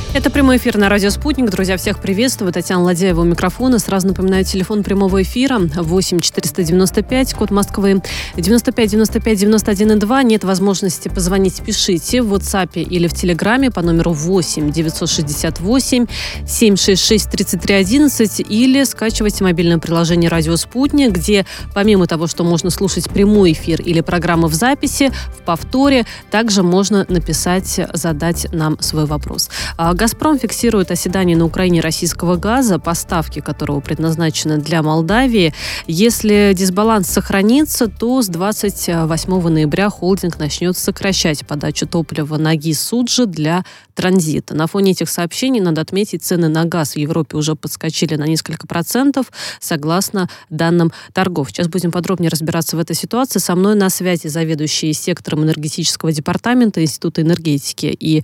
Это прямой эфир на радио «Спутник». Друзья, всех приветствую. Татьяна Ладяева у микрофона. Сразу напоминаю, телефон прямого эфира 8 495, код Москвы 95 95 91 2. Нет возможности позвонить, пишите в WhatsApp или в Телеграме по номеру 8 968 766 33 11 или скачивайте мобильное приложение «Радио Спутник», где помимо того, что можно слушать прямой эфир или программы в записи, в повторе, также можно написать, задать нам свой вопрос. «Газпром» фиксирует оседание на Украине российского газа, поставки которого предназначены для Молдавии. Если дисбаланс сохранится, то с 28 ноября холдинг начнет сокращать подачу топлива на ГИС-Суджи для транзита. На фоне этих сообщений, надо отметить, цены на газ в Европе уже подскочили на несколько процентов, согласно данным торгов. Сейчас будем подробнее разбираться в этой ситуации. Со мной на связи заведующий сектором энергетического департамента Института энергетики и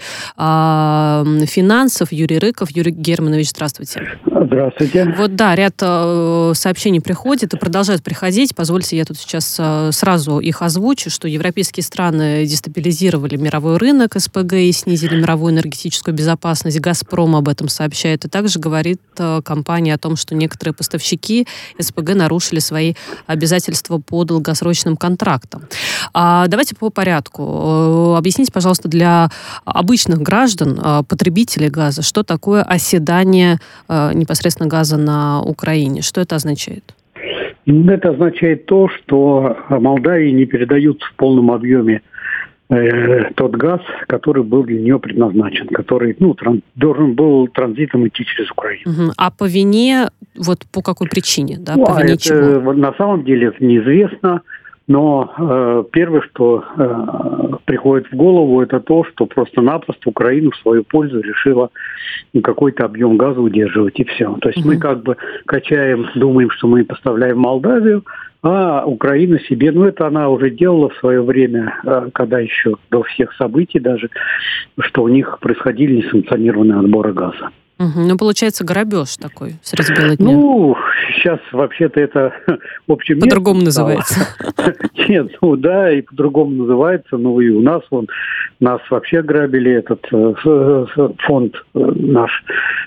финансов Юрий Рыков. Юрий Германович, здравствуйте. Здравствуйте. Вот да, ряд сообщений приходит и продолжают приходить. Позвольте, я тут сейчас сразу их озвучу, что европейские страны дестабилизировали мировой рынок СПГ и снизили мировую энергетическую безопасность. «Газпром» об этом сообщает. И также говорит компания о том, что некоторые поставщики СПГ нарушили свои обязательства по долгосрочным контрактам. Давайте по порядку. Объясните, пожалуйста, для обычных граждан, потребителей газа, что такое оседание непосредственно газа на Украине? Что это означает? Это означает то, что Молдавии не передают в полном объеме тот газ, который был для нее предназначен, который должен был транзитом идти через Украину. Угу. А по вине, вот по какой причине? Да? По вине чего? На самом деле это неизвестно. Но первое, что приходит в голову, это то, что просто-напросто Украина в свою пользу решила какой-то объем газа удерживать, и все. То есть мы как бы качаем, думаем, что мы поставляем Молдавию, а Украина себе, это она уже делала в свое время, когда еще до всех событий даже, что у них происходили несанкционированные отборы газа. Ну, получается, грабеж такой среди бела дня. Сейчас вообще-то это общем по-другому называется. Нет, и по-другому называется. И у нас нас вообще грабили этот фонд наш.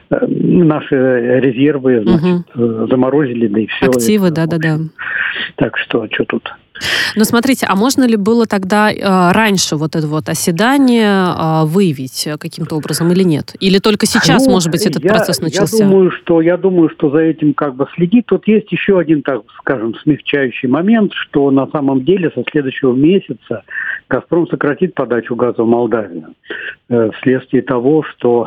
Наши резервы, заморозили, да и все. Активы, да-да-да. Так что тут? Но смотрите, а можно ли было тогда раньше вот это вот оседание выявить каким-то образом или нет? Или только сейчас, может быть, этот процесс начался? Я думаю, что за этим как бы следит. Тут есть еще один, так скажем, смягчающий момент, что на самом деле со следующего месяца «Газпром» сократит подачу газа в Молдавию вследствие того, что,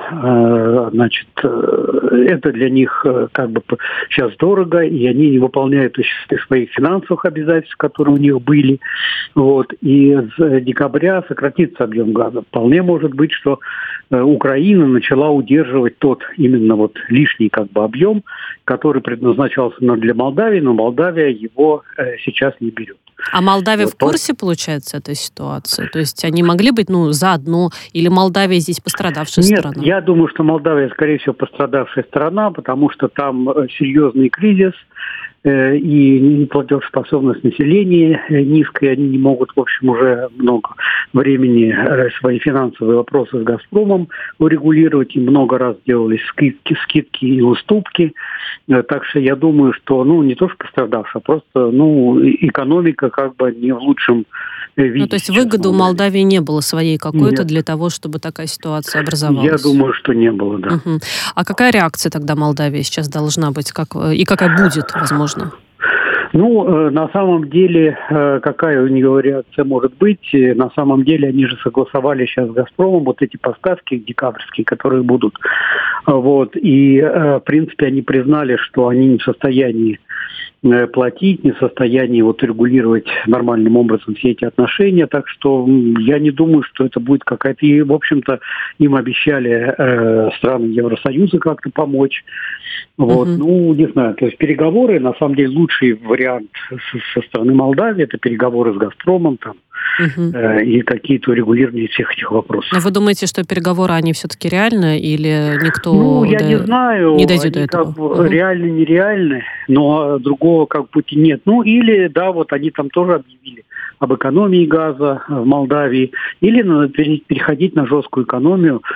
это для них как бы сейчас дорого, и они не выполняют своих финансовых обязательств, которые у них были. И с декабря сократится объем газа. Вполне может быть, что Украина начала удерживать тот именно лишний как бы объем, который предназначался для Молдавии, но Молдавия его сейчас не берет. А Молдавия в курсе, получается, этой ситуации? То есть они могли быть, заодно? Или Молдавия здесь пострадавшая сторона? Нет, я думаю, что Молдавия, скорее всего, пострадавшая сторона, потому что там серьезный кризис, и неплатежеспособность населения низкая, они не могут, в общем, уже много времени свои финансовые вопросы с «Газпромом» урегулировать, и много раз делались скидки и уступки. Так что я думаю, что, не то что пострадавшая, а просто, экономика как бы не в лучшем виде. То есть выгоды у Молдавии не было своей какой-то для того, чтобы такая ситуация образовалась? Я думаю, что не было, да. А какая реакция тогда Молдавии сейчас должна быть? И какая будет, возможно? На самом деле, какая у нее реакция может быть? На самом деле, они же согласовали сейчас с «Газпромом» эти поставки декабрьские, которые будут. И, в принципе, они признали, что они не в состоянии платить, не в состоянии регулировать нормальным образом все эти отношения. Так что я не думаю, что это будет какая-то... И, в общем-то, им обещали страны Евросоюза как-то помочь. Не знаю. То есть переговоры, на самом деле, лучший вариант со стороны Молдавии — это переговоры с «Газпромом», и какие-то урегулирования всех этих вопросов. Но вы думаете, что переговоры, они все-таки реальны, или никто я не знаю, не дойдет до этого? Реально, нереальны, но другого пути нет. Или, они там тоже объявили об экономии газа в Молдавии, или надо переходить на жесткую экономию.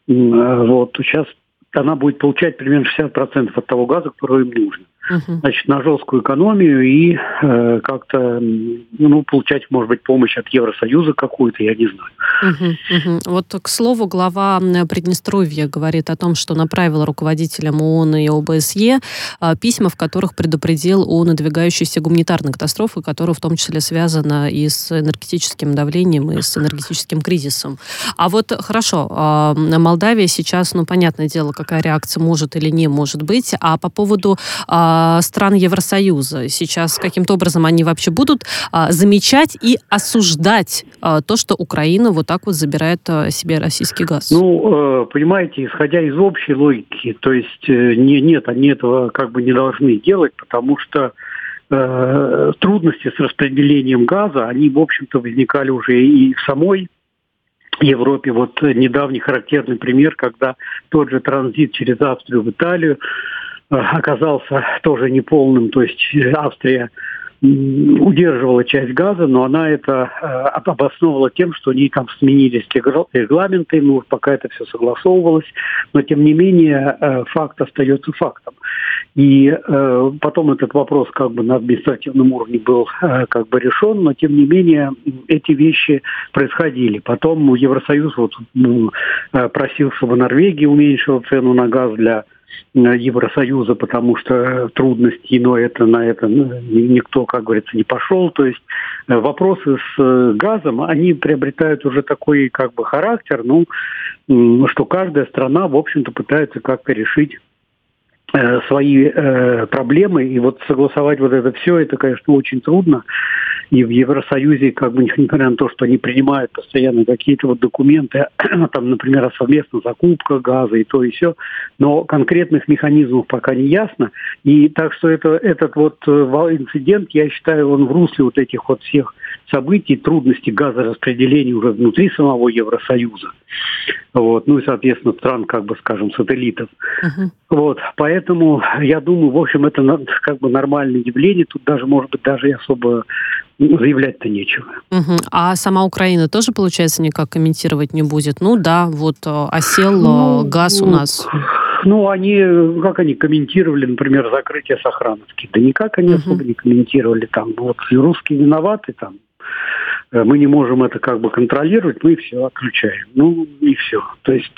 Вот, сейчас она будет получать примерно 60% от того газа, который им нужно. Значит, на жесткую экономию и как-то, получать, может быть, помощь от Евросоюза какую-то, я не знаю. Вот, к слову, глава Приднестровья говорит о том, что направил руководителям ООН и ОБСЕ письма, в которых предупредил о надвигающейся гуманитарной катастрофе, которая в том числе связана и с энергетическим давлением, и с энергетическим кризисом. А вот, хорошо, Молдавия сейчас, понятное дело, какая реакция может или не может быть, а по поводу стран Евросоюза. Сейчас каким-то образом они вообще будут замечать и осуждать то, что Украина вот так вот забирает себе российский газ? Понимаете, исходя из общей логики, то есть нет, они этого как бы не должны делать, потому что трудности с распределением газа, они, в общем-то, возникали уже и в самой Европе. Вот недавний характерный пример, когда тот же транзит через Австрию в Италию оказался тоже неполным, то есть Австрия удерживала часть газа, но она это обосновывала тем, что у нее там сменились регламенты, пока это все согласовывалось, но тем не менее факт остается фактом. И потом этот вопрос как бы на административном уровне был как бы решен, но тем не менее эти вещи происходили. Потом Евросоюз просил, чтобы Норвегия уменьшила цену на газ для Евросоюза, потому что трудности, но на это никто, как говорится, не пошел. То есть вопросы с газом, они приобретают уже такой как бы характер, что каждая страна, в общем-то, пытается как-то решить свои проблемы, и вот согласовать вот это все, это, конечно, очень трудно. И в Евросоюзе, как бы, несмотря на то, что они принимают постоянно какие-то вот документы, там, например, о совместной закупке газа и то и сё, но конкретных механизмов пока не ясно. И так что этот вот инцидент, я считаю, он в русле вот этих вот всех событий, трудностей газораспределения уже внутри самого Евросоюза. Вот. И, соответственно, стран, как бы, скажем, сателлитов. Вот. Поэтому, я думаю, в общем, это как бы нормальное явление. Тут даже, может быть, даже и особо заявлять-то нечего. А сама Украина тоже, получается, никак комментировать не будет? Осел газ у нас. Они комментировали, например, закрытие Сохрановки? Да никак они особо не комментировали. Там, русские виноваты, мы не можем это как бы контролировать, мы все отключаем. И все. То есть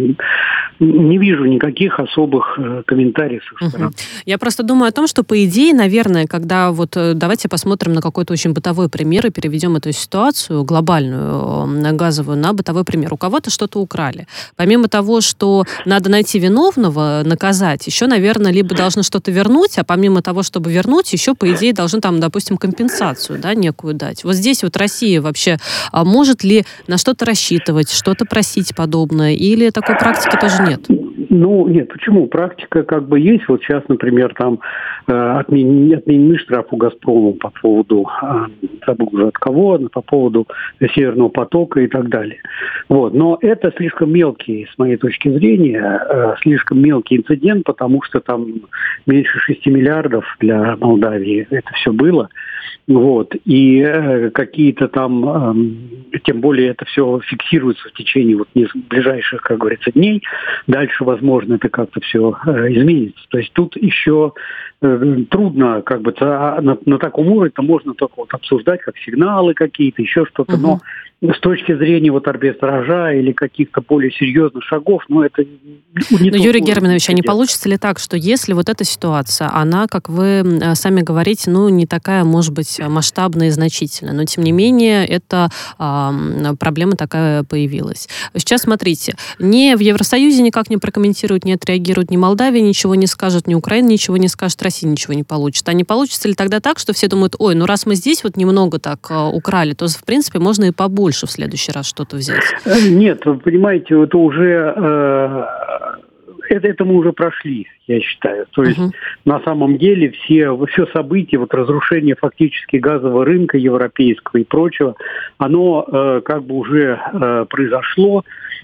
не вижу никаких особых комментариев с их стороны. Я просто думаю о том, что, по идее, наверное, когда давайте посмотрим на какой-то очень бытовой пример и переведем эту ситуацию глобальную, газовую, на бытовой пример. У кого-то что-то украли. Помимо того, что надо найти виновного, наказать, еще, наверное, либо должны что-то вернуть, а помимо того, чтобы вернуть, еще, по идее, должны допустим, компенсацию, некую дать. Вот здесь Россия вообще может ли на что-то рассчитывать, что-то просить подобное, или такой практики тоже нет? Нет, почему? Практика как бы есть. Вот сейчас, например, там отменены штрафы у «Газпрома» по поводу, забыл уже от кого, по поводу «Северного потока» и так далее. Вот. Но это слишком мелкий, с моей точки зрения, слишком мелкий инцидент, потому что там меньше 6 миллиардов для Молдавии это все было. Вот. И какие-то там, тем более это все фиксируется в течение ближайших, как говорится, дней. Дальше, возможно, это как-то все изменится. То есть тут еще трудно, как бы, на таком уровне можно только обсуждать, как сигналы какие-то, еще что-то. Но с точки зрения арбитража или каких-то более серьезных шагов, это не Юрий Германович, а не получится ли так, что если эта ситуация, она, как вы сами говорите, не такая, может быть, масштабная и значительная, но, тем не менее, эта проблема такая появилась. Сейчас, смотрите, ни в Евросоюзе никак не прокомментируют, не отреагируют, ни Молдавия ничего не скажет, ни Украина ничего не скажет, Россия ничего не получит. А не получится ли тогда так, что все думают, раз мы здесь немного так украли, то, в принципе, можно и побольше в следующий раз что-то взять? Нет, вы понимаете, это уже... Это мы уже прошли, я считаю. То есть, на самом деле, все события, разрушение фактически газового рынка европейского и прочего, оно как бы уже произошло.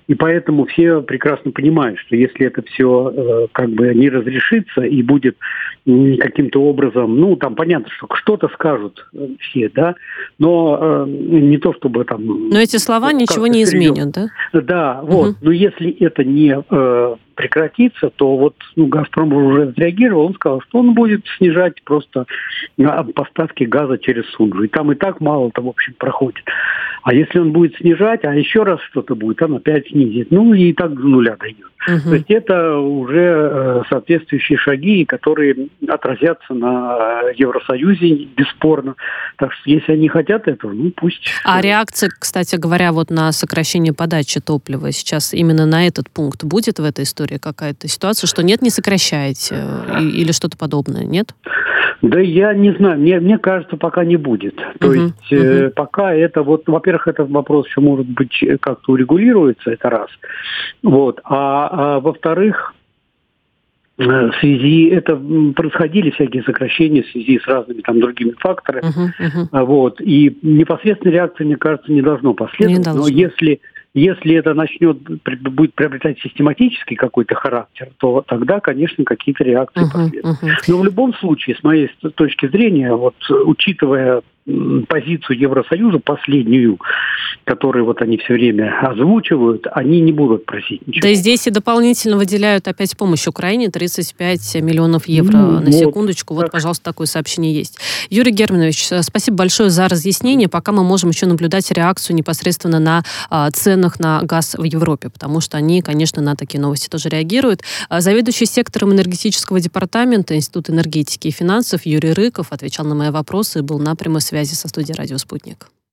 И поэтому все прекрасно понимают, что если это все как бы не разрешится и будет каким-то образом, ну, там понятно, что что-то скажут все, да, но не то чтобы там... Но эти слова ничего не изменят, да? Да, вот. Но если это не прекратится, то вот «Газпром» уже отреагировал, он сказал, что он будет снижать просто поставки газа через Сунжу. И там и так мало-то, в общем, проходит. А если он будет снижать, а еще раз что-то будет, он опять снизит. Ну, и так до нуля дойдет. То есть это уже соответствующие шаги, которые отразятся на Евросоюзе, бесспорно. Так что если они хотят этого, ну пусть. А реакция, кстати говоря, вот на сокращение подачи топлива сейчас именно на этот пункт будет в этой истории какая-то ситуация, что нет, не сокращаете или что-то подобное, нет? Да я не знаю, мне кажется, пока не будет. То есть пока это вот, во-первых, этот вопрос еще может быть как-то урегулируется, это раз. Вот. А во-вторых, в связи, это происходили всякие сокращения в связи с разными там другими факторами. Вот. И непосредственной реакции, мне кажется, не должно последовать. Не должно. Но если это будет приобретать систематический какой-то характер, то тогда, конечно, какие-то реакции последуют. Но в любом случае, с моей точки зрения, вот учитывая позицию Евросоюза, последнюю, которую вот они все время озвучивают, они не будут просить ничего. Да и здесь и дополнительно выделяют опять помощь Украине, 35 миллионов евро на секундочку. Вот, пожалуйста, такое сообщение есть. Юрий Германович, спасибо большое за разъяснение. Пока мы можем еще наблюдать реакцию непосредственно на ценах на газ в Европе, потому что они, конечно, на такие новости тоже реагируют. Заведующий сектором энергетического департамента Института энергетики и финансов Юрий Рыков отвечал на мои вопросы и был на прямой связи со студией «Радио Спутник».